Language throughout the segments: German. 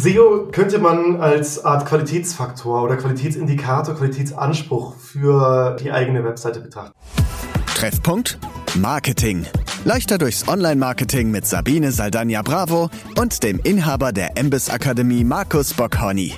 SEO könnte man als Art Qualitätsfaktor oder Qualitätsindikator, Qualitätsanspruch für die eigene Webseite betrachten. Treffpunkt Marketing. Leichter durchs Online-Marketing mit Sabine Saldana-Bravo und dem Inhaber der MBIS Akademie Markus Bockhorny.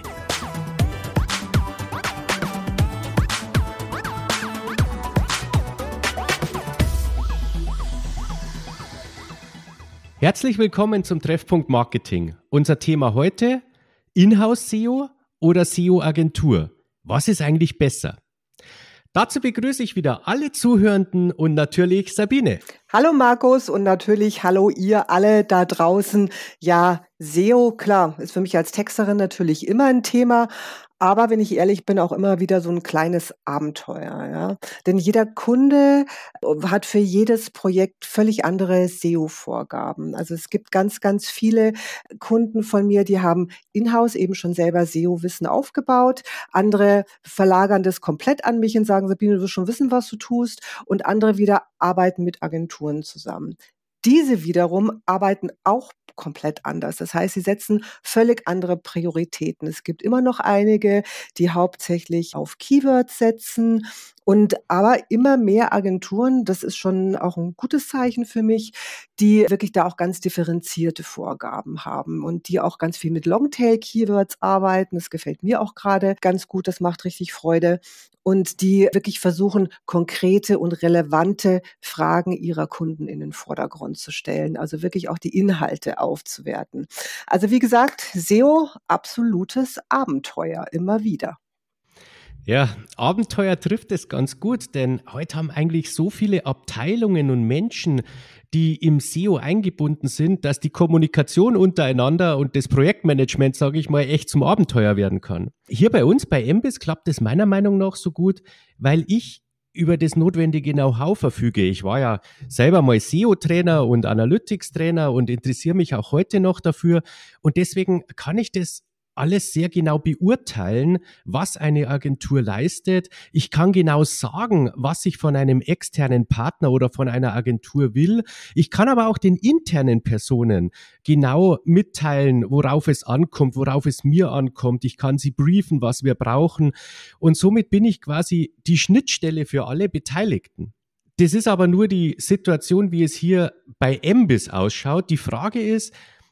Herzlich willkommen zum Treffpunkt Marketing. Unser Thema heute: Inhouse-SEO oder SEO-Agentur. Was ist eigentlich besser? Dazu begrüße ich wieder alle Zuhörenden und natürlich Sabine. Hallo Markus und natürlich hallo ihr alle da draußen. Ja, SEO, klar, ist für mich als Texterin natürlich immer ein Thema. Aber wenn ich ehrlich bin, auch immer wieder so ein kleines Abenteuer, ja. Denn jeder Kunde hat für jedes Projekt völlig andere SEO-Vorgaben. Also es gibt ganz, ganz viele Kunden von mir, die haben in-house eben schon selber SEO-Wissen aufgebaut. Andere verlagern das komplett an mich und sagen, Sabine, du wirst schon wissen, was du tust. Und andere wieder arbeiten mit Agenturen zusammen. Diese wiederum arbeiten auch komplett anders. Das heißt, sie setzen völlig andere Prioritäten. Es gibt immer noch einige, die hauptsächlich auf Keywords setzen und aber immer mehr Agenturen, das ist schon auch ein gutes Zeichen für mich, die wirklich da auch ganz differenzierte Vorgaben haben und die auch ganz viel mit Longtail-Keywords arbeiten. Das gefällt mir auch gerade ganz gut, das macht richtig Freude. Und die wirklich versuchen, konkrete und relevante Fragen ihrer Kunden in den Vordergrund zu stellen. Also wirklich auch die Inhalte aufzuwerten. Also wie gesagt, SEO, absolutes Abenteuer, immer wieder. Ja, Abenteuer trifft es ganz gut, denn heute haben eigentlich so viele Abteilungen und Menschen, die im SEO eingebunden sind, dass die Kommunikation untereinander und das Projektmanagement, sage ich mal, echt zum Abenteuer werden kann. Hier bei uns, bei MBIS, klappt es meiner Meinung nach so gut, weil ich über das notwendige Know-how verfüge. Ich war ja selber mal SEO-Trainer und Analytics-Trainer und interessiere mich auch heute noch dafür. Und deswegen kann ich das alles sehr genau beurteilen, was eine Agentur leistet. Ich kann genau sagen, was ich von einem externen Partner oder von einer Agentur will. Ich kann aber auch den internen Personen genau mitteilen, worauf es ankommt, worauf es mir ankommt. Ich kann sie briefen, was wir brauchen. Und somit bin ich quasi die Schnittstelle für alle Beteiligten. Das ist aber nur die Situation, wie es hier bei MBIS ausschaut. Die Frage ist,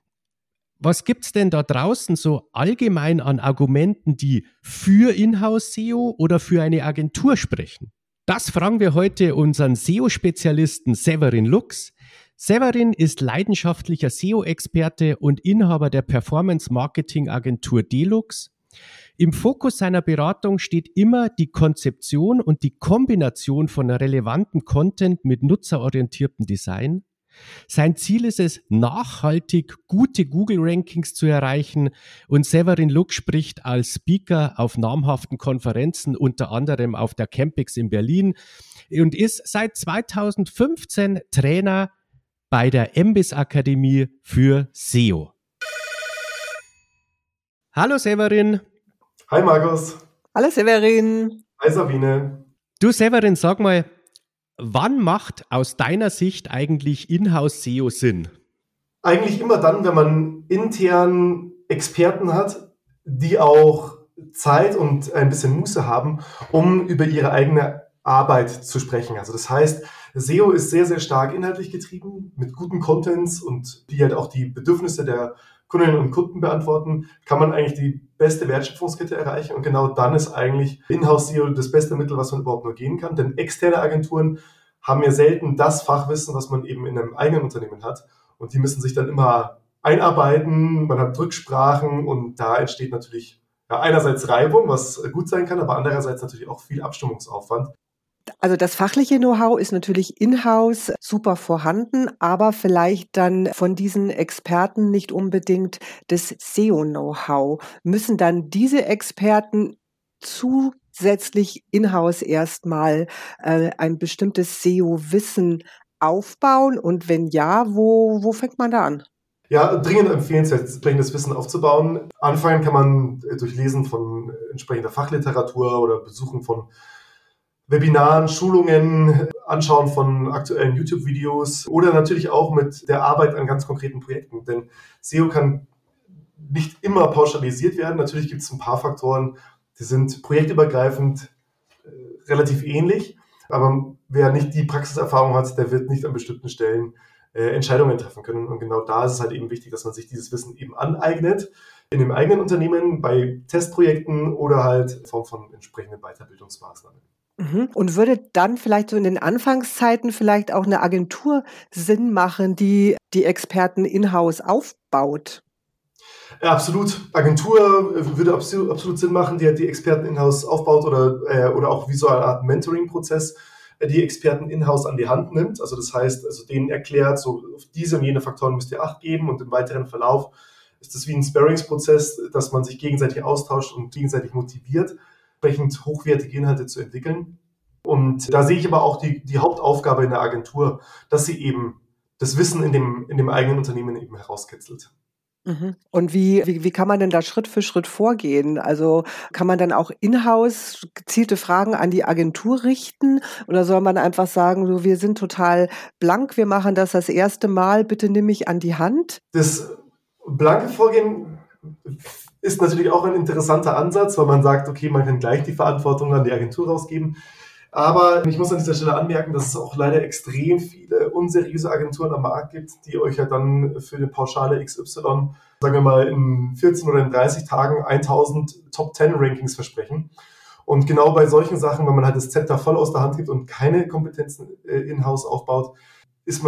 was gibt's denn da draußen so allgemein an Argumenten, die für Inhouse-SEO oder für eine Agentur sprechen? Das fragen wir heute unseren SEO-Spezialisten Severin Lux. Severin ist leidenschaftlicher SEO-Experte und Inhaber der Performance-Marketing-Agentur Delux. Im Fokus seiner Beratung steht immer die Konzeption und die Kombination von relevantem Content mit nutzerorientiertem Design. Sein Ziel ist es, nachhaltig gute Google-Rankings zu erreichen, und Severin Lux spricht als Speaker auf namhaften Konferenzen, unter anderem auf der Campix in Berlin, und ist seit 2015 Trainer bei der MBIS Akademie für SEO. Hallo Severin. Hi Markus. Hallo Severin. Hi Sabine. Du Severin, sag mal, wann macht aus deiner Sicht eigentlich Inhouse-SEO Sinn? Eigentlich immer dann, wenn man intern Experten hat, die auch Zeit und ein bisschen Muße haben, um über ihre eigene Arbeit zu sprechen. Also das heißt, SEO ist sehr, sehr stark inhaltlich getrieben, mit guten Contents und die halt auch die Bedürfnisse der Kundinnen und Kunden beantworten, kann man eigentlich die beste Wertschöpfungskette erreichen. Und genau dann ist eigentlich Inhouse-SEO das beste Mittel, was man überhaupt nur gehen kann. Denn externe Agenturen haben ja selten das Fachwissen, was man eben in einem eigenen Unternehmen hat. Und die müssen sich dann immer einarbeiten, man hat Rücksprachen und da entsteht natürlich einerseits Reibung, was gut sein kann, aber andererseits natürlich auch viel Abstimmungsaufwand. Also das fachliche Know-how ist natürlich in-house super vorhanden, aber vielleicht dann von diesen Experten nicht unbedingt das SEO-Know-how. Müssen dann diese Experten zusätzlich in-house erstmal ein bestimmtes SEO-Wissen aufbauen? Und wenn ja, wo fängt man da an? Ja, dringend empfehlenswert, entsprechendes Wissen aufzubauen. Anfangen kann man durch Lesen von entsprechender Fachliteratur oder Besuchen von Webinaren, Schulungen, Anschauen von aktuellen YouTube-Videos oder natürlich auch mit der Arbeit an ganz konkreten Projekten. Denn SEO kann nicht immer pauschalisiert werden. Natürlich gibt es ein paar Faktoren, die sind projektübergreifend relativ ähnlich, aber wer nicht die Praxiserfahrung hat, der wird nicht an bestimmten Stellen Entscheidungen treffen können. Und genau da ist es halt eben wichtig, dass man sich dieses Wissen eben aneignet, in dem eigenen Unternehmen, bei Testprojekten oder halt in Form von entsprechenden Weiterbildungsmaßnahmen. Und würde dann vielleicht so in den Anfangszeiten vielleicht auch eine Agentur Sinn machen, die die Experten in-house aufbaut? Ja, absolut. Agentur würde absolut Sinn machen, die die Experten in-house aufbaut oder auch wie so eine Art Mentoring-Prozess die Experten in-house an die Hand nimmt. Also das heißt, denen erklärt, so auf diese und jene Faktoren müsst ihr Acht geben und im weiteren Verlauf ist es wie ein Sparringsprozess, dass man sich gegenseitig austauscht und gegenseitig motiviert, entsprechend hochwertige Inhalte zu entwickeln. Und da sehe ich aber auch die Hauptaufgabe in der Agentur, dass sie eben das Wissen in dem eigenen Unternehmen eben herauskitzelt. Und wie kann man denn da Schritt für Schritt vorgehen? Also kann man dann auch in-house gezielte Fragen an die Agentur richten oder soll man einfach sagen, so, wir sind total blank, wir machen das erste Mal, bitte nimm mich an die Hand? Das blanke Vorgehen ist natürlich auch ein interessanter Ansatz, weil man sagt, okay, man kann gleich die Verantwortung an die Agentur rausgeben. Aber ich muss an dieser Stelle anmerken, dass es auch leider extrem viele unseriöse Agenturen am Markt gibt, die euch ja dann für eine Pauschale XY, sagen wir mal, in 14 oder in 30 Tagen 1000 Top-10-Rankings versprechen. Und genau bei solchen Sachen, wenn man halt das Zepter voll aus der Hand gibt und keine Kompetenzen in-house aufbaut, ist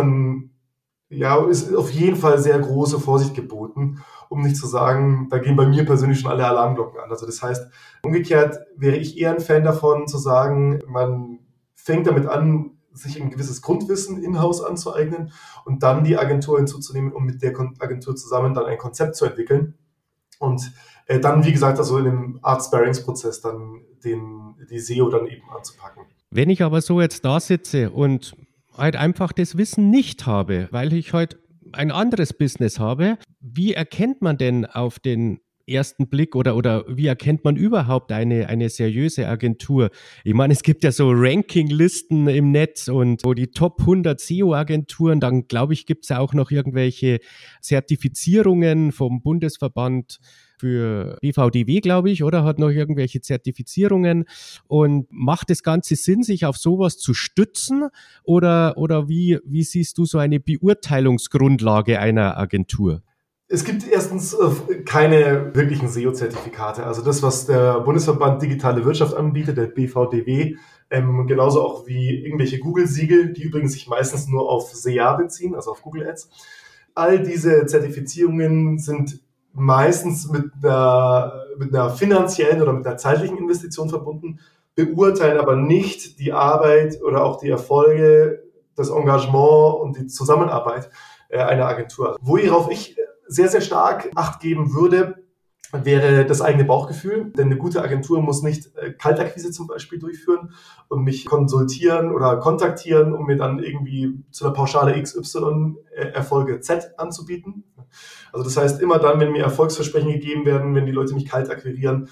auf jeden Fall sehr große Vorsicht geboten, um nicht zu sagen, da gehen bei mir persönlich schon alle Alarmglocken an. Also das heißt, umgekehrt wäre ich eher ein Fan davon, zu sagen, man fängt damit an, sich ein gewisses Grundwissen in-house anzueignen und dann die Agentur hinzuzunehmen, um mit der Agentur zusammen dann ein Konzept zu entwickeln. Und dann, wie gesagt, also in einem Art Sparringsprozess dann die SEO dann eben anzupacken. Wenn ich aber so jetzt da sitze und halt einfach das Wissen nicht habe, weil ich halt ein anderes Business habe, wie erkennt man denn auf den ersten Blick oder wie erkennt man überhaupt eine seriöse Agentur? Ich meine, es gibt ja so Rankinglisten im Netz und wo die Top 100 SEO-Agenturen, dann glaube ich, gibt es ja auch noch irgendwelche Zertifizierungen vom Bundesverband für BVDW, glaube ich, oder hat noch irgendwelche Zertifizierungen und macht das Ganze Sinn, sich auf sowas zu stützen oder wie siehst du so eine Beurteilungsgrundlage einer Agentur? Es gibt erstens keine wirklichen SEO-Zertifikate. Also das, was der Bundesverband Digitale Wirtschaft anbietet, der BVDW, genauso auch wie irgendwelche Google-Siegel, die übrigens sich meistens nur auf SEA beziehen, also auf Google Ads. All diese Zertifizierungen sind meistens mit einer finanziellen oder mit einer zeitlichen Investition verbunden, beurteilen aber nicht die Arbeit oder auch die Erfolge, das Engagement und die Zusammenarbeit einer Agentur. Worauf ich sehr, sehr stark Acht geben würde, wäre das eigene Bauchgefühl. Denn eine gute Agentur muss nicht Kaltakquise zum Beispiel durchführen und mich konsultieren oder kontaktieren, um mir dann irgendwie zu einer Pauschale XY Erfolge Z anzubieten. Also das heißt, immer dann, wenn mir Erfolgsversprechen gegeben werden, wenn die Leute mich kalt akquirieren,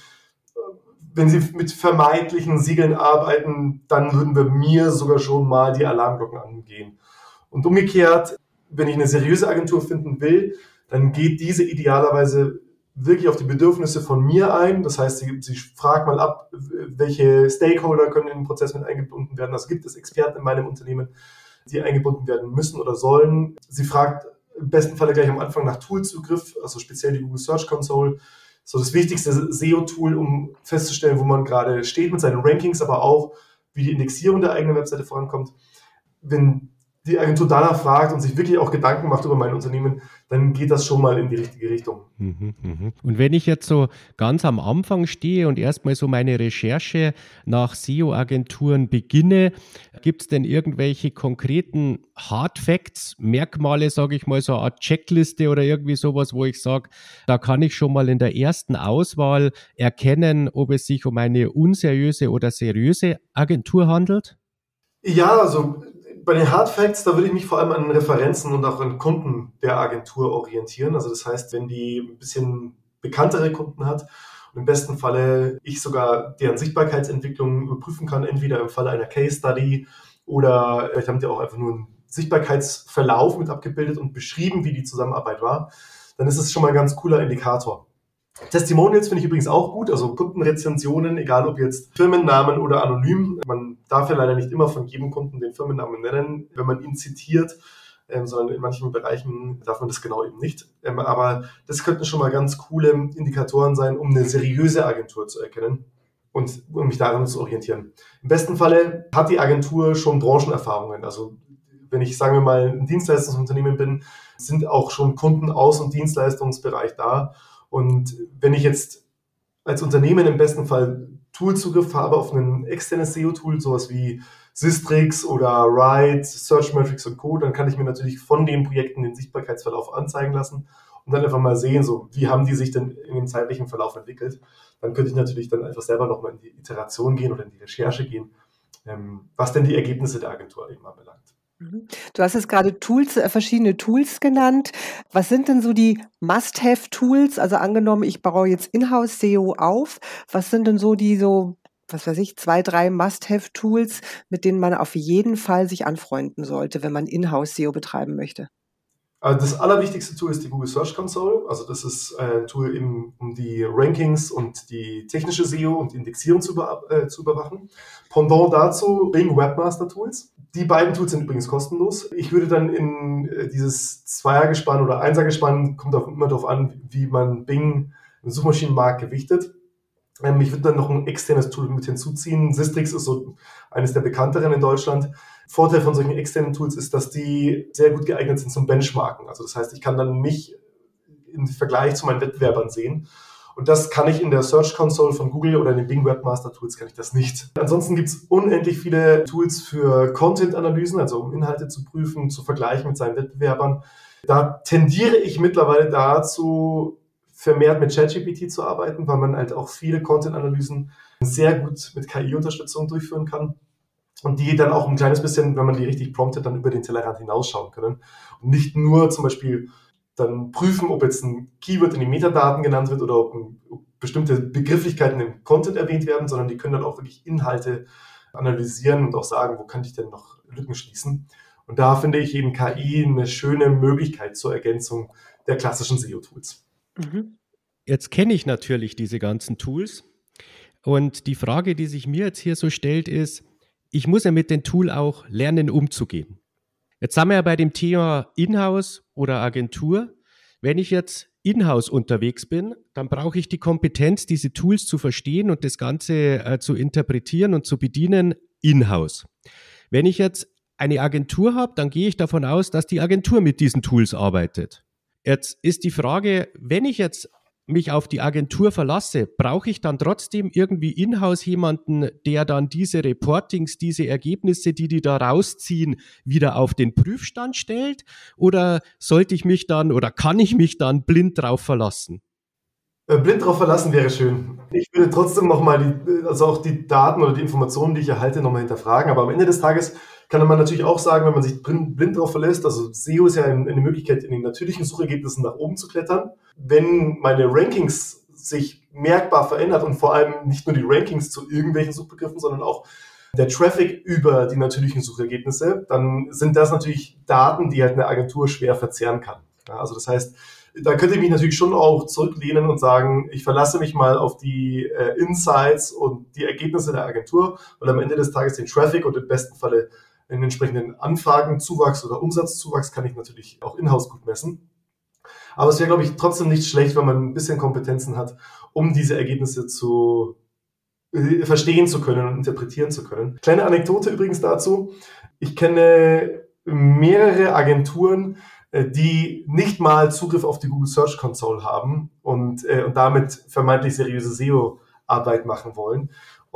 wenn sie mit vermeintlichen Siegeln arbeiten, dann würden bei mir sogar schon mal die Alarmglocken angehen. Und umgekehrt, wenn ich eine seriöse Agentur finden will, dann geht diese idealerweise wirklich auf die Bedürfnisse von mir ein. Das heißt, sie fragt mal ab, welche Stakeholder können in den Prozess mit eingebunden werden. Also gibt es Experten in meinem Unternehmen, die eingebunden werden müssen oder sollen. Sie fragt im besten Falle gleich am Anfang nach Toolzugriff, also speziell die Google Search Console. So das wichtigste SEO-Tool, um festzustellen, wo man gerade steht mit seinen Rankings, aber auch, wie die Indexierung der eigenen Webseite vorankommt. Wenn die Agentur danach fragt und sich wirklich auch Gedanken macht über mein Unternehmen, dann geht das schon mal in die richtige Richtung. Und wenn ich jetzt so ganz am Anfang stehe und erstmal so meine Recherche nach SEO-Agenturen beginne, gibt es denn irgendwelche konkreten Hard Facts, Merkmale, sage ich mal, so eine Art Checkliste oder irgendwie sowas, wo ich sage, da kann ich schon mal in der ersten Auswahl erkennen, ob es sich um eine unseriöse oder seriöse Agentur handelt? Ja, also bei den Hard Facts, da würde ich mich vor allem an Referenzen und auch an Kunden der Agentur orientieren. Also das heißt, wenn die ein bisschen bekanntere Kunden hat und im besten Falle ich sogar deren Sichtbarkeitsentwicklung überprüfen kann, entweder im Falle einer Case Study oder vielleicht haben die auch einfach nur einen Sichtbarkeitsverlauf mit abgebildet und beschrieben, wie die Zusammenarbeit war, dann ist es schon mal ein ganz cooler Indikator. Testimonials finde ich übrigens auch gut, also Kundenrezensionen, egal ob jetzt Firmennamen oder anonym. Man darf ja leider nicht immer von jedem Kunden den Firmennamen nennen, wenn man ihn zitiert, sondern in manchen Bereichen darf man das genau eben nicht. Aber das könnten schon mal ganz coole Indikatoren sein, um eine seriöse Agentur zu erkennen und um mich daran zu orientieren. Im besten Falle hat die Agentur schon Branchenerfahrungen. Also wenn ich, sagen wir mal, ein Dienstleistungsunternehmen bin, sind auch schon Kunden aus dem Dienstleistungsbereich da. Und wenn ich jetzt als Unternehmen im besten Fall Toolzugriff habe auf ein externes SEO-Tool, sowas wie Sistrix oder Ride, Searchmetrics und Co., dann kann ich mir natürlich von den Projekten den Sichtbarkeitsverlauf anzeigen lassen und dann einfach mal sehen, so wie haben die sich denn in dem zeitlichen Verlauf entwickelt. Dann könnte ich natürlich dann einfach selber nochmal in die Iteration gehen oder in die Recherche gehen, was denn die Ergebnisse der Agentur eben anbelangt. Du hast jetzt gerade verschiedene Tools genannt. Was sind denn so die Must-Have-Tools? Also angenommen, ich baue jetzt Inhouse-SEO auf. Was sind denn so die 2, 3 Must-Have-Tools, mit denen man auf jeden Fall sich anfreunden sollte, wenn man Inhouse-SEO betreiben möchte? Also das allerwichtigste Tool ist die Google Search Console. Also das ist ein Tool, um die Rankings und die technische SEO und die Indexierung zu überwachen. Pendant dazu Bing Webmaster Tools. Die beiden Tools sind übrigens kostenlos. Ich würde dann in dieses Zweiergespann oder Einsergespann, kommt auch immer darauf an, wie man Bing im Suchmaschinenmarkt gewichtet. Ich würde dann noch ein externes Tool mit hinzuziehen. Sistrix ist so eines der bekannteren in Deutschland. Vorteil von solchen externen Tools ist, dass die sehr gut geeignet sind zum Benchmarken. Also das heißt, ich kann dann mich im Vergleich zu meinen Wettbewerbern sehen. Und das kann ich in der Search Console von Google oder in den Bing Webmaster Tools kann ich das nicht. Ansonsten gibt es unendlich viele Tools für Content-Analysen, also um Inhalte zu prüfen, zu vergleichen mit seinen Wettbewerbern. Da tendiere ich mittlerweile dazu, vermehrt mit ChatGPT zu arbeiten, weil man halt auch viele Content-Analysen sehr gut mit KI-Unterstützung durchführen kann. Und die dann auch ein kleines bisschen, wenn man die richtig promptet, dann über den Tellerrand hinausschauen können. Und nicht nur zum Beispiel dann prüfen, ob jetzt ein Keyword in den Metadaten genannt wird oder ob bestimmte Begrifflichkeiten im Content erwähnt werden, sondern die können dann auch wirklich Inhalte analysieren und auch sagen, wo kann ich denn noch Lücken schließen. Und da finde ich eben KI eine schöne Möglichkeit zur Ergänzung der klassischen SEO-Tools. Jetzt kenne ich natürlich diese ganzen Tools. Und die Frage, die sich mir jetzt hier so stellt, ist, ich muss ja mit dem Tool auch lernen, umzugehen. Jetzt sind wir ja bei dem Thema Inhouse oder Agentur. Wenn ich jetzt Inhouse unterwegs bin, dann brauche ich die Kompetenz, diese Tools zu verstehen und das Ganze zu interpretieren und zu bedienen Inhouse. Wenn ich jetzt eine Agentur habe, dann gehe ich davon aus, dass die Agentur mit diesen Tools arbeitet. Jetzt ist die Frage, wenn ich jetzt mich auf die Agentur verlasse, brauche ich dann trotzdem irgendwie in-house jemanden, der dann diese Reportings, diese Ergebnisse, die da rausziehen, wieder auf den Prüfstand stellt? Oder sollte ich mich dann oder kann ich mich dann blind drauf verlassen? Blind drauf verlassen wäre schön. Ich würde trotzdem nochmal auch die Daten oder die Informationen, die ich erhalte, nochmal hinterfragen. Aber am Ende des Tages kann man natürlich auch sagen, wenn man sich blind drauf verlässt, also SEO ist ja eine Möglichkeit, in den natürlichen Suchergebnissen nach oben zu klettern. Wenn meine Rankings sich merkbar verändert und vor allem nicht nur die Rankings zu irgendwelchen Suchbegriffen, sondern auch der Traffic über die natürlichen Suchergebnisse, dann sind das natürlich Daten, die halt eine Agentur schwer verzehren kann. Ja, also das heißt, da könnte ich mich natürlich schon auch zurücklehnen und sagen, ich verlasse mich mal auf die Insights und die Ergebnisse der Agentur, weil am Ende des Tages den Traffic und im besten Falle einen entsprechenden Anfragenzuwachs oder Umsatzzuwachs kann ich natürlich auch in-house gut messen. Aber es wäre, glaube ich, trotzdem nicht schlecht, wenn man ein bisschen Kompetenzen hat, um diese Ergebnisse zu verstehen zu können und interpretieren zu können. Kleine Anekdote übrigens dazu. Ich kenne mehrere Agenturen, die nicht mal Zugriff auf die Google Search Console haben und damit vermeintlich seriöse SEO-Arbeit machen wollen.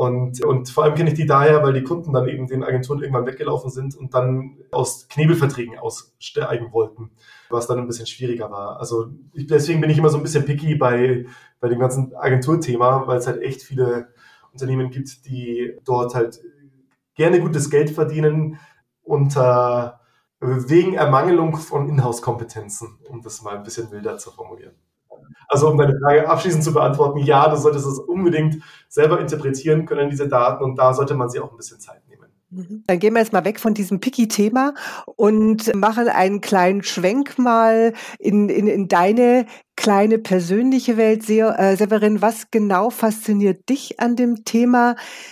Und vor allem kenne ich die daher, weil die Kunden dann eben den Agenturen irgendwann weggelaufen sind und dann aus Knebelverträgen aussteigen wollten, was dann ein bisschen schwieriger war. Also deswegen bin ich immer so ein bisschen picky bei dem ganzen Agenturthema, weil es halt echt viele Unternehmen gibt, die dort halt gerne gutes Geld verdienen wegen Ermangelung von Inhouse-Kompetenzen, um das mal ein bisschen wilder zu formulieren. Also um deine Frage abschließend zu beantworten, ja, du solltest es unbedingt selber interpretieren können, diese Daten, und da sollte man sich auch ein bisschen Zeit nehmen. Dann gehen wir jetzt mal weg von diesem Picky-Thema und machen einen kleinen Schwenk mal in deine kleine persönliche Welt. Severin, was genau fasziniert dich an dem Thema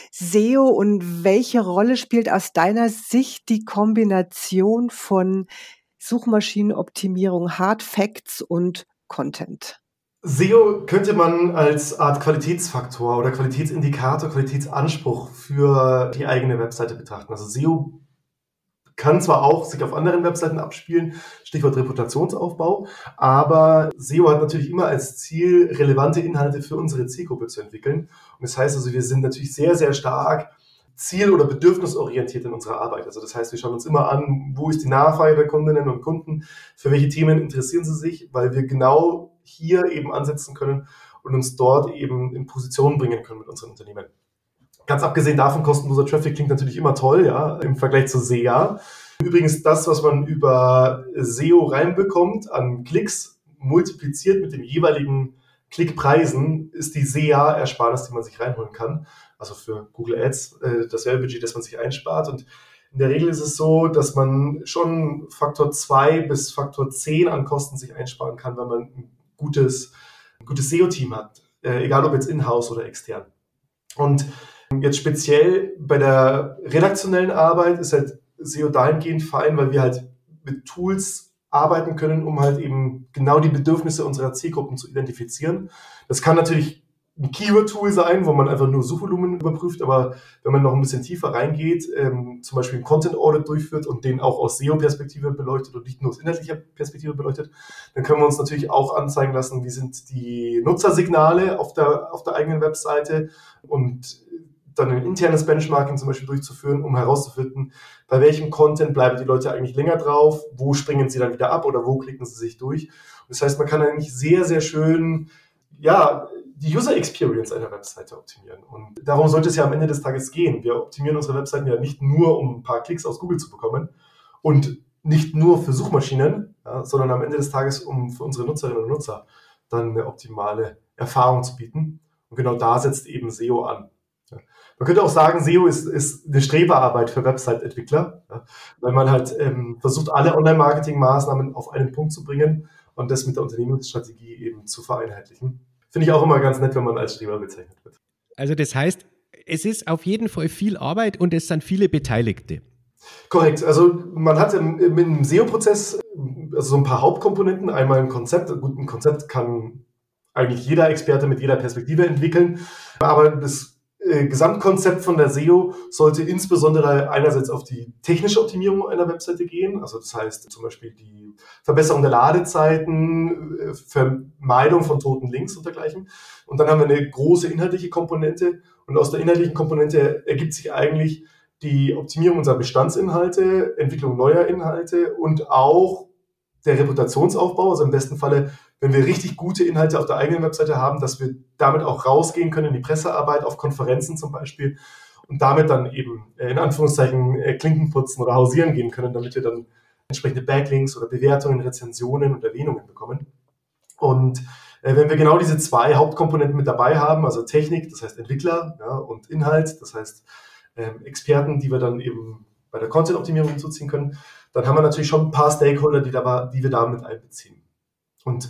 SEO und welche Rolle spielt aus deiner Sicht die Kombination von Suchmaschinenoptimierung, Hard Facts und Content? SEO könnte man als Art Qualitätsfaktor oder Qualitätsindikator, Qualitätsanspruch für die eigene Webseite betrachten. Also SEO kann zwar auch sich auf anderen Webseiten abspielen, Stichwort Reputationsaufbau, aber SEO hat natürlich immer als Ziel, relevante Inhalte für unsere Zielgruppe zu entwickeln. Und das heißt also, wir sind natürlich sehr, sehr stark ziel- oder bedürfnisorientiert in unserer Arbeit. Also das heißt, wir schauen uns immer an, wo ist die Nachfrage der Kundinnen und Kunden, für welche Themen interessieren sie sich, weil wir genau hier eben ansetzen können und uns dort eben in Position bringen können mit unseren Unternehmen. Ganz abgesehen davon, kostenloser Traffic klingt natürlich immer toll, ja, im Vergleich zu SEA. Übrigens das, was man über SEO reinbekommt an Klicks, multipliziert mit den jeweiligen Klickpreisen, ist die SEA-Ersparnis, die man sich reinholen kann. Also für Google Ads, das Werbebudget, das man sich einspart. Und in der Regel ist es so, dass man schon Faktor 2 bis Faktor 10 an Kosten sich einsparen kann, wenn man ein gutes SEO-Team hat, egal ob jetzt in-house oder extern. Und jetzt speziell bei der redaktionellen Arbeit ist halt SEO dahingehend fein, weil wir halt mit Tools arbeiten können, um halt eben genau die Bedürfnisse unserer Zielgruppen zu identifizieren. Das kann natürlich ein Keyword-Tool sein, wo man einfach nur Suchvolumen überprüft, aber wenn man noch ein bisschen tiefer reingeht, zum Beispiel einen Content-Audit durchführt und den auch aus SEO-Perspektive beleuchtet und nicht nur aus inhaltlicher Perspektive beleuchtet, dann können wir uns natürlich auch anzeigen lassen, wie sind die Nutzersignale auf der eigenen Webseite und dann ein internes Benchmarking zum Beispiel durchzuführen, um herauszufinden, bei welchem Content bleiben die Leute eigentlich länger drauf, wo springen sie dann wieder ab oder wo klicken sie sich durch. Und das heißt, man kann eigentlich sehr, sehr schön, ja, die User Experience einer Webseite optimieren. Und darum sollte es ja am Ende des Tages gehen. Wir optimieren unsere Webseiten ja nicht nur, um ein paar Klicks aus Google zu bekommen und nicht nur für Suchmaschinen, ja, sondern am Ende des Tages, um für unsere Nutzerinnen und Nutzer dann eine optimale Erfahrung zu bieten. Und genau da setzt eben SEO an. Ja. Man könnte auch sagen, SEO ist eine Streberarbeit für Website-Entwickler, ja, weil man halt versucht, alle Online-Marketing-Maßnahmen auf einen Punkt zu bringen und das mit der Unternehmensstrategie eben zu vereinheitlichen. Finde ich auch immer ganz nett, wenn man als Streber bezeichnet wird. Also das heißt, es ist auf jeden Fall viel Arbeit und es sind viele Beteiligte. Korrekt. Also man hat im SEO-Prozess also so ein paar Hauptkomponenten. Einmal ein Konzept. Gut, ein Konzept kann eigentlich jeder Experte mit jeder Perspektive entwickeln. Aber das Gesamtkonzept von der SEO sollte insbesondere einerseits auf die technische Optimierung einer Webseite gehen. Also das heißt zum Beispiel die Verbesserung der Ladezeiten, Vermeidung von toten Links und dergleichen. Und dann haben wir eine große inhaltliche Komponente. Und aus der inhaltlichen Komponente ergibt sich eigentlich die Optimierung unserer Bestandsinhalte, Entwicklung neuer Inhalte und auch der Reputationsaufbau. Also im besten Falle, wenn wir richtig gute Inhalte auf der eigenen Webseite haben, dass wir damit auch rausgehen können in die Pressearbeit, auf Konferenzen zum Beispiel und damit dann eben in Anführungszeichen Klinken putzen oder hausieren gehen können, damit wir dann entsprechende Backlinks oder Bewertungen, Rezensionen und Erwähnungen bekommen. Und wenn wir genau diese zwei Hauptkomponenten mit dabei haben, also Technik, das heißt Entwickler, ja, und Inhalt, das heißt Experten, die wir dann eben bei der Content-Optimierung hinzuziehen können, dann haben wir natürlich schon ein paar Stakeholder, die wir da mit einbeziehen. Und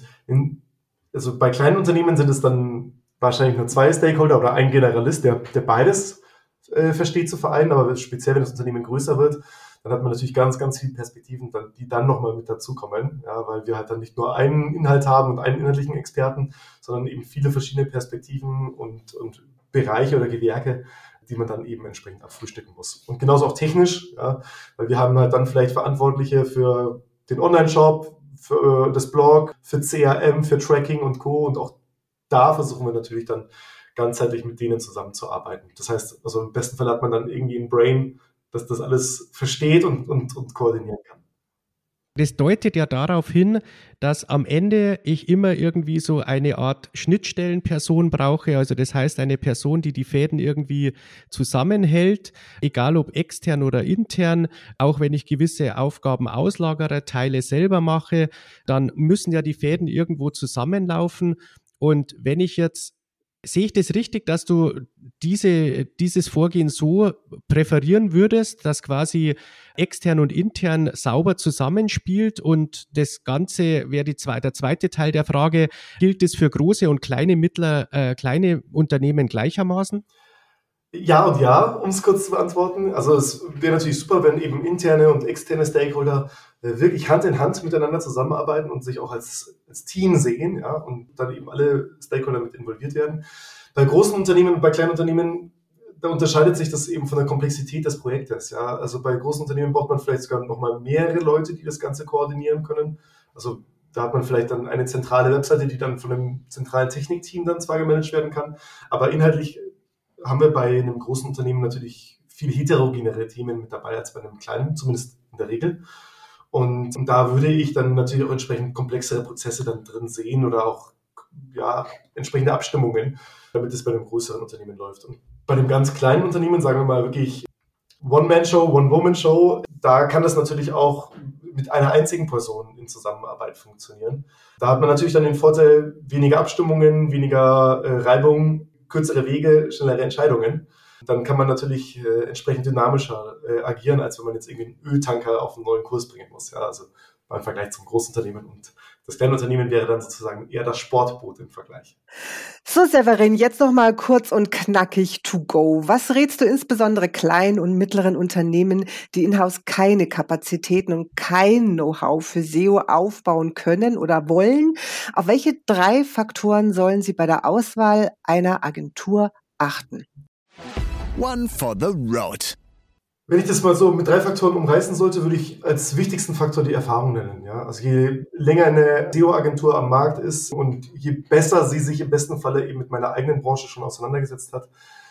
also bei kleinen Unternehmen sind es dann wahrscheinlich nur 2 Stakeholder oder ein Generalist, der beides versteht zu vereinen, aber speziell, wenn das Unternehmen größer wird, dann hat man natürlich ganz, ganz viele Perspektiven, die dann nochmal mit dazukommen, ja, weil wir halt dann nicht nur einen Inhalt haben und einen inhaltlichen Experten, sondern eben viele verschiedene Perspektiven und Bereiche oder Gewerke, die man dann eben entsprechend abfrühstücken muss. Und genauso auch technisch, ja, weil wir haben halt dann vielleicht Verantwortliche für den Online-Shop, für das Blog, für CRM, für Tracking und Co. Und auch da versuchen wir natürlich dann ganzheitlich mit denen zusammenzuarbeiten. Das heißt, also im besten Fall hat man dann irgendwie ein Brain, das das alles versteht und koordinieren kann. Das deutet ja darauf hin, dass am Ende ich immer irgendwie so eine Art Schnittstellenperson brauche. Also das heißt eine Person, die die Fäden irgendwie zusammenhält, egal ob extern oder intern. Auch wenn ich gewisse Aufgaben auslagere, Teile selber mache, dann müssen ja die Fäden irgendwo zusammenlaufen. Und wenn ich jetzt Sehe ich das richtig, dass du dieses Vorgehen so präferieren würdest, dass quasi extern und intern sauber zusammenspielt, und das Ganze wäre der zweite Teil der Frage, gilt es für große und kleine Unternehmen gleichermaßen? Ja und ja, um es kurz zu beantworten. Also es wäre natürlich super, wenn eben interne und externe Stakeholder wirklich Hand in Hand miteinander zusammenarbeiten und sich auch als Team sehen, ja, und dann eben alle Stakeholder mit involviert werden. Bei großen Unternehmen und bei kleinen Unternehmen, da unterscheidet sich das eben von der Komplexität des Projektes. Ja. Also bei großen Unternehmen braucht man vielleicht sogar nochmal mehrere Leute, die das Ganze koordinieren können. Also da hat man vielleicht dann eine zentrale Webseite, die dann von einem zentralen Technikteam dann zwar gemanagt werden kann, aber inhaltlich haben wir bei einem großen Unternehmen natürlich viel heterogenere Themen mit dabei als bei einem kleinen, zumindest in der Regel. Und da würde ich dann natürlich auch entsprechend komplexere Prozesse dann drin sehen oder auch entsprechende Abstimmungen, damit es bei einem größeren Unternehmen läuft. Und bei einem ganz kleinen Unternehmen, sagen wir mal wirklich One-Man-Show, One-Woman-Show, da kann das natürlich auch mit einer einzigen Person in Zusammenarbeit funktionieren. Da hat man natürlich dann den Vorteil, weniger Abstimmungen, weniger Reibung, kürzere Wege, schnellere Entscheidungen. Dann kann man natürlich entsprechend dynamischer agieren, als wenn man jetzt irgendwie einen Öltanker auf einen neuen Kurs bringen muss. Ja, also beim Vergleich zum Großunternehmen. Und das kleine Unternehmen wäre dann sozusagen eher das Sportboot im Vergleich. So, Severin, jetzt noch mal kurz und knackig to go. Was rätst du insbesondere kleinen und mittleren Unternehmen, die in-house keine Kapazitäten und kein Know-how für SEO aufbauen können oder wollen? Auf welche 3 Faktoren sollen sie bei der Auswahl einer Agentur achten? One for the road. Wenn ich das mal so mit 3 Faktoren umreißen sollte, würde ich als wichtigsten Faktor die Erfahrung nennen. Ja? Also je länger eine SEO-Agentur am Markt ist und je besser sie sich im besten Falle eben mit meiner eigenen Branche schon auseinandergesetzt hat,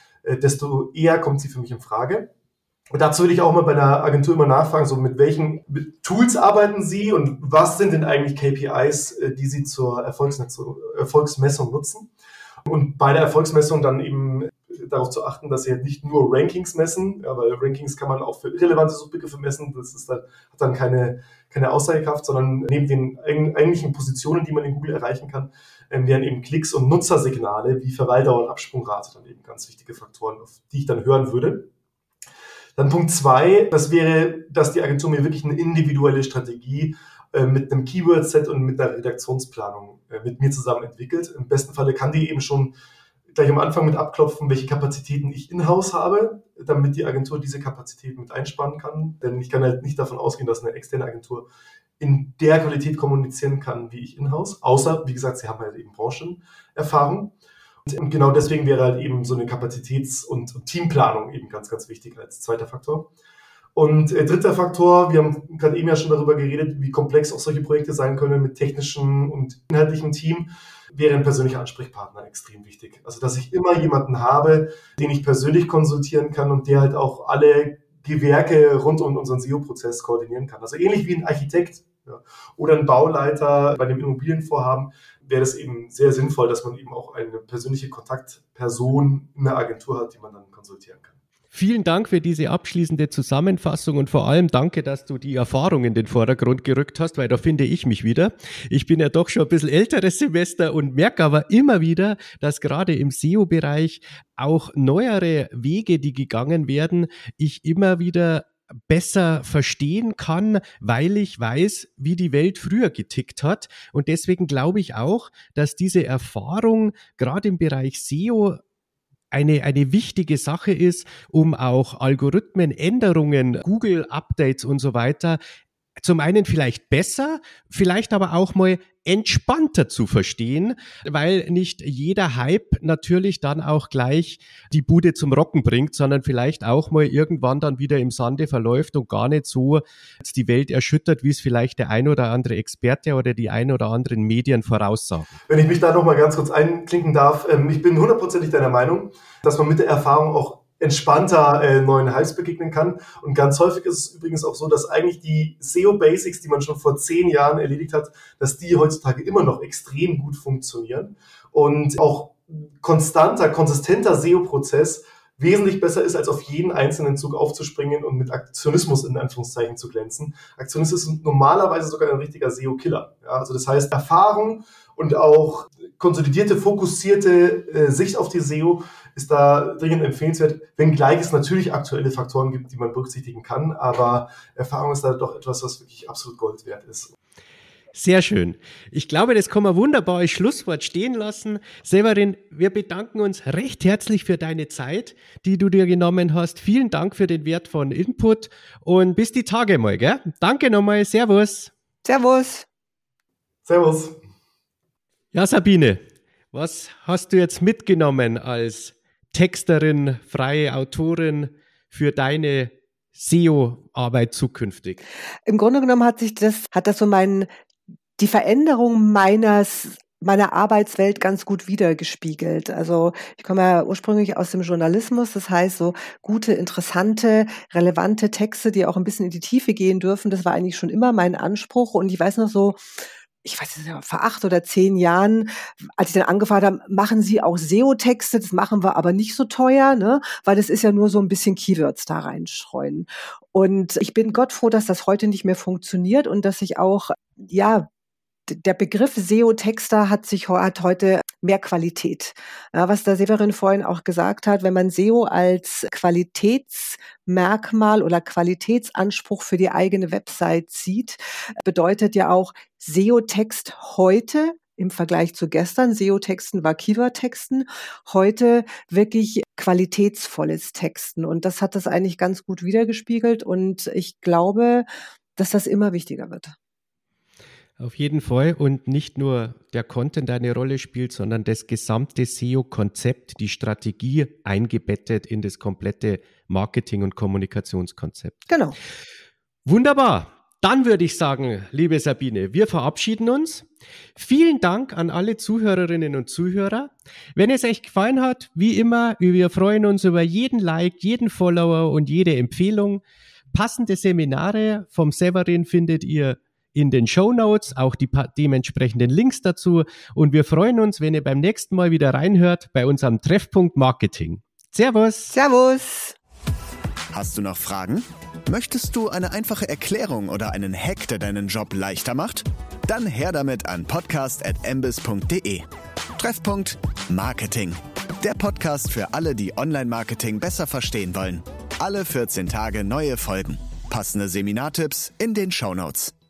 desto eher kommt sie für mich in Frage. Und dazu würde ich auch mal bei einer Agentur immer nachfragen, so mit welchen Tools arbeiten Sie und was sind denn eigentlich KPIs, die Sie zur Erfolgsmessung nutzen? Und bei der Erfolgsmessung dann eben darauf zu achten, dass sie halt nicht nur Rankings messen, ja, weil Rankings kann man auch für irrelevante Suchbegriffe messen, hat dann keine Aussagekraft, sondern neben den eigentlichen Positionen, die man in Google erreichen kann, wären eben Klicks und Nutzersignale wie Verweildauer und Absprungrate dann eben ganz wichtige Faktoren, auf die ich dann hören würde. Dann Punkt 2, das wäre, dass die Agentur mir wirklich eine individuelle Strategie mit einem Keyword-Set und mit einer Redaktionsplanung mit mir zusammen entwickelt. Im besten Falle kann die eben schon gleich am Anfang mit abklopfen, welche Kapazitäten ich in-house habe, damit die Agentur diese Kapazitäten mit einspannen kann. Denn ich kann halt nicht davon ausgehen, dass eine externe Agentur in der Qualität kommunizieren kann, wie ich in-house. Außer, wie gesagt, sie haben halt eben Branchenerfahrung. Und genau deswegen wäre halt eben so eine Kapazitäts- und Teamplanung eben ganz, ganz wichtig als zweiter Faktor. Und dritter Faktor, wir haben gerade eben ja schon darüber geredet, wie komplex auch solche Projekte sein können mit technischem und inhaltlichem Team, wäre ein persönlicher Ansprechpartner extrem wichtig. Also, dass ich immer jemanden habe, den ich persönlich konsultieren kann und der halt auch alle Gewerke rund um unseren SEO-Prozess koordinieren kann. Also ähnlich wie ein Architekt, ja, oder ein Bauleiter bei dem Immobilienvorhaben, wäre das eben sehr sinnvoll, dass man eben auch eine persönliche Kontaktperson in der Agentur hat, die man dann konsultieren kann. Vielen Dank für diese abschließende Zusammenfassung und vor allem danke, dass du die Erfahrung in den Vordergrund gerückt hast, weil da finde ich mich wieder. Ich bin ja doch schon ein bisschen älteres Semester und merke aber immer wieder, dass gerade im SEO-Bereich auch neuere Wege, die gegangen werden, ich immer wieder besser verstehen kann, weil ich weiß, wie die Welt früher getickt hat. Und deswegen glaube ich auch, dass diese Erfahrung gerade im Bereich SEO eine wichtige Sache ist, um auch Algorithmenänderungen, Google-Updates und so weiter zum einen vielleicht besser, vielleicht aber auch mal entspannter zu verstehen, weil nicht jeder Hype natürlich dann auch gleich die Bude zum Rocken bringt, sondern vielleicht auch mal irgendwann dann wieder im Sande verläuft und gar nicht so die Welt erschüttert, wie es vielleicht der ein oder andere Experte oder die ein oder anderen Medien voraussagen. Wenn ich mich da noch mal ganz kurz einklinken darf, ich bin 100% deiner Meinung, dass man mit der Erfahrung auch entspannter neuen Hypes begegnen kann. Und ganz häufig ist es übrigens auch so, dass eigentlich die SEO-Basics, die man schon vor 10 Jahren erledigt hat, dass die heutzutage immer noch extrem gut funktionieren. Und auch konsistenter SEO-Prozess wesentlich besser ist, als auf jeden einzelnen Zug aufzuspringen und mit Aktionismus in Anführungszeichen zu glänzen. Aktionismus ist normalerweise sogar ein richtiger SEO-Killer. Ja, also das heißt, Erfahrung und auch konsolidierte, fokussierte Sicht auf die SEO ist da dringend empfehlenswert, wenngleich es natürlich aktuelle Faktoren gibt, die man berücksichtigen kann, aber Erfahrung ist da doch etwas, was wirklich absolut Gold wert ist. Sehr schön. Ich glaube, das kann man wunderbar als Schlusswort stehen lassen. Severin, wir bedanken uns recht herzlich für deine Zeit, die du dir genommen hast. Vielen Dank für den wertvollen Input und bis die Tage mal, gell? Danke nochmal. Servus. Servus. Servus. Ja, Sabine, was hast du jetzt mitgenommen als Texterin, freie Autorin für deine SEO-Arbeit zukünftig? Im Grunde genommen hat das so die Veränderung meiner Arbeitswelt ganz gut wiedergespiegelt. Also ich komme ja ursprünglich aus dem Journalismus, das heißt so gute, interessante, relevante Texte, die auch ein bisschen in die Tiefe gehen dürfen. Das war eigentlich schon immer mein Anspruch und ich weiß noch so, vor 8 oder 10 Jahren, als ich dann angefangen habe, machen Sie auch SEO-Texte, das machen wir aber nicht so teuer, ne? Weil das ist ja nur so ein bisschen Keywords da reinstreuen. Und ich bin Gott froh, dass das heute nicht mehr funktioniert und dass ich auch, der Begriff SEO-Texter hat heute mehr Qualität. Ja, was der Severin vorhin auch gesagt hat, wenn man SEO als Qualitätsmerkmal oder Qualitätsanspruch für die eigene Website sieht, bedeutet ja auch SEO-Text heute im Vergleich zu gestern, SEO-Texten war Keyword-Texten, heute wirklich qualitätsvolles Texten. Und das hat das eigentlich ganz gut wiedergespiegelt und ich glaube, dass das immer wichtiger wird. Auf jeden Fall und nicht nur der Content eine Rolle spielt, sondern das gesamte SEO-Konzept, die Strategie eingebettet in das komplette Marketing- und Kommunikationskonzept. Genau. Wunderbar. Dann würde ich sagen, liebe Sabine, wir verabschieden uns. Vielen Dank an alle Zuhörerinnen und Zuhörer. Wenn es euch gefallen hat, wie immer, wir freuen uns über jeden Like, jeden Follower und jede Empfehlung. Passende Seminare vom Severin findet ihr in den Shownotes, auch die dementsprechenden Links dazu. Und wir freuen uns, wenn ihr beim nächsten Mal wieder reinhört bei unserem Treffpunkt Marketing. Servus. Servus. Hast du noch Fragen? Möchtest du eine einfache Erklärung oder einen Hack, der deinen Job leichter macht? Dann her damit an podcast@embis.de. Treffpunkt Marketing. Der Podcast für alle, die Online-Marketing besser verstehen wollen. Alle 14 Tage neue Folgen. Passende Seminartipps in den Shownotes.